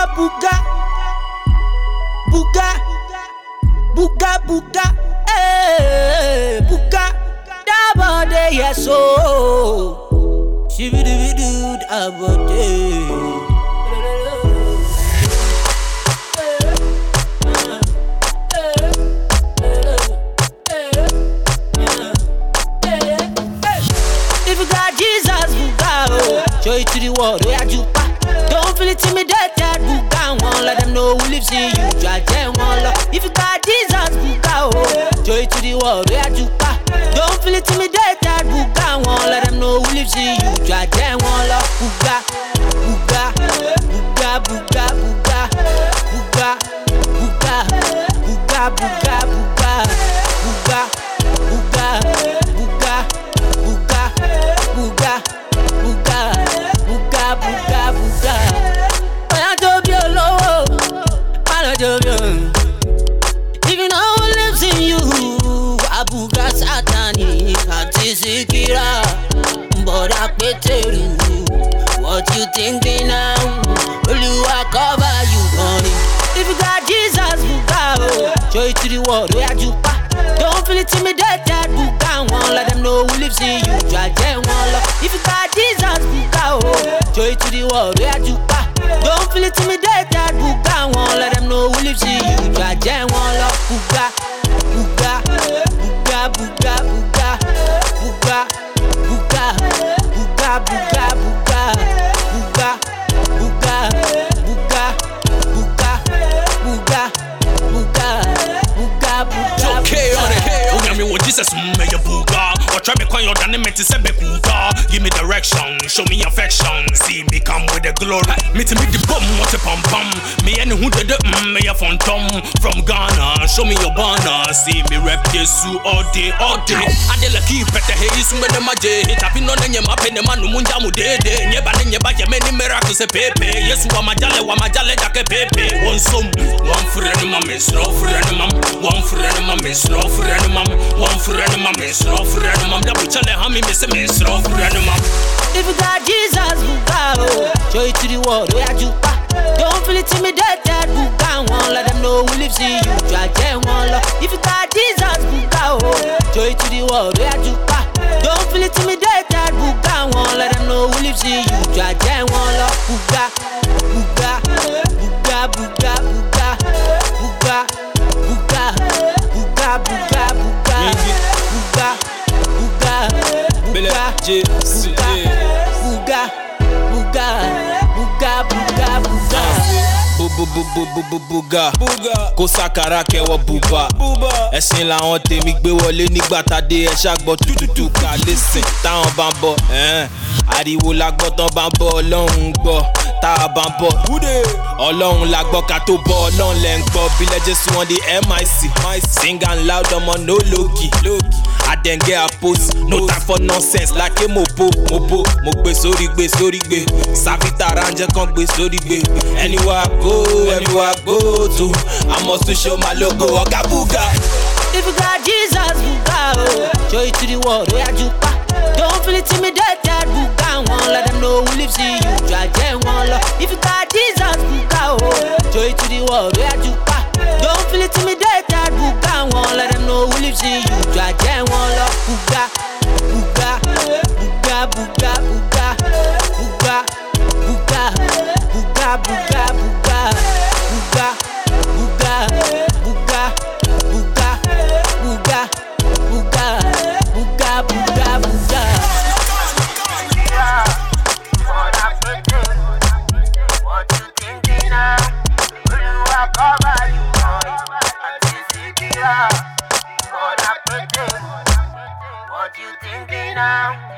buga, buga, buga, buga, buga. Da body yes so. Shibidibidu da body. If you got Jesus, buga oh. Show it to the world, where you pa. Don't feel intimidated, buga one. Let them know who lives in you. Try them one love. If you got Jesus, buga oh. Show it to the world, where you pa. Don't feel intimidated, buga one. Let them know who lives in you. Try them one love. Buga, buga, buga, buga, buga, buga, buga, buga, buga, buga, buga, buga, buga, buga, buga, buga, buga, buga, buga. I told you low, I told you. If you know who lives in you, Abuga Satani, Katisikira, but I better you. What you thinking now? Will you cover you money? If you got Jesus, buga oh. Show it to the world, where you pa. Don't feel intimidated, buga one. Let them know who lives in you. Try them one love. If you got Jesus, buga oh. Show it to the world, where you pa. Don't feel intimidated, buga one. Let them know who lives in you. Try them one love. Buga, buga, buga, buga, buga, buga, buga, buga, buga, buga, buga, buga, buga, buga, buga, buga, buga, buga. Okay on it. Onyame wo Jesus me ya buga. Or try me call your dynamite to say be kuga. Give me direction, show me affection. See me come with the glory. Me to make the bum what a pum pum. Me and who did me a phantom from Ghana. Show me your banner. See me rep Yesu all day, all day. I de la keep at the haze when the maje. Hit up in on the map in the man munja mu de. Nyeba nyeba ya many miracles a pepe. Yesu wa majale jake pepe. One sum, one friend mama, no friend mama, one friend mama, no friend mama, one friend mama, no friend mama. Double chale hami miss me, no friend mama. If you got Jesus, buga oh. Show it to the world, where you pa. Don't feel intimidated, buga one. Let them know who lives in you. Try them one love. If you got Jesus, buga oh. Show it to the world, where you pa. Don't feel intimidated, buga one. Let them know who lives in you. Try them one love. Buga, buga, buga, buga, buga, buga, buga, buga, buga, buga, buga, buga, buga, buga, buga, buga, buga, buga. Buga kó sàkàrà kẹwọ́ buba ẹ̀sìn làwọn tèmi gbé wọlé nígbà tàdé ẹ̀ ṣàgbọ́ tútù ká lẹ́sìn táwọn bá ń bọ̀ ariwo la gbọ́ tán bá ń bọ̀ ọlọ́run gbọ́ tá a bá ń bọ̀ ọlọ́run la gbọ́ ká tó bọ̀ ọlọ́run lẹ́ ń gbọ́ bílẹ̀ jésù wọn di mic sing and loud ọmọ no loki I then get a post no time for nonsense like a mopo mo gbé sórí gbé savita ránjẹ́ kan gbé sórí gbé anywhere I go to I must to show my logo Oga Buga. If you got Jesus, buga oh. Show it to the world, where you pa. Don't feel intimidated, buga one. Let them know who lives in you. Try them one love. If you got Jesus, buga oh. Show it to the world, where you pa. Don't feel intimidated, buga one. Let them know who lives in you. Try them one love. Buga, buga, buga, buga, buga, buga, buga, buga, buga, buga, buga, buga, buga, buga, buga, buga, buga, buga, buga. What you thinking now? Will you cover you? What you thinking now?